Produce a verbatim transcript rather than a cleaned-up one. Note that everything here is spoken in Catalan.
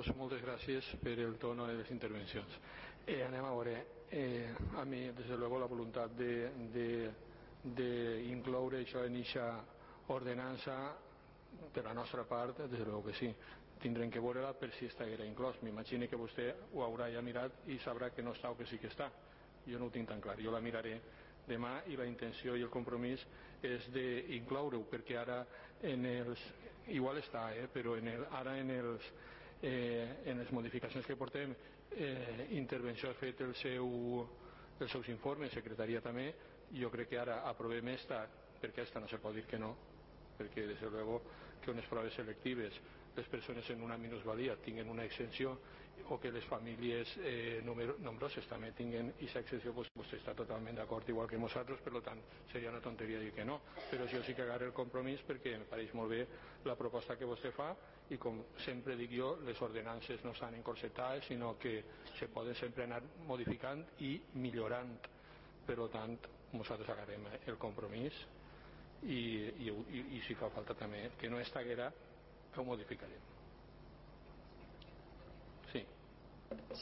vos moltes gràcies per el tono de les intervencions. Eh, anem a veure, eh, a mi des de luego la voluntat d'incloure això en eixa ordenança per la nostra part, des de luego que sí, tindrem que veure-la per si estiguera inclòs. M'imagino que vostè ho haurà ja mirat i sabrà que no està o que sí que està. Jo no ho tinc tan clar, jo la miraré demà i la intenció i el compromís és d'incloure-ho, perquè ara en els, igual està, eh, però en el, ara en els eh, en les modificacions que portem, eh, intervenció ha fet el seu, els seus informes, secretaria també, jo crec que ara aprovem esta, perquè esta no se pot dir que no, perquè des de luego que unes proves selectives les persones en una minusvalia tinguen una exenció o que les famílies eh, nombroses també tinguen aquesta exenció, pues, vostè està totalment d'acord igual que nosaltres, per tant seria una tonteria dir que no, però jo sí que agarro el compromís perquè em pareix molt bé la proposta que vostè fa i com sempre dic jo, les ordenances no s'han encorsetades sinó que se poden sempre anar modificant i millorant, per tant nosaltres agarrem el compromís i, i, i, i si fa falta també que no estaguera ho modificarem. Sí.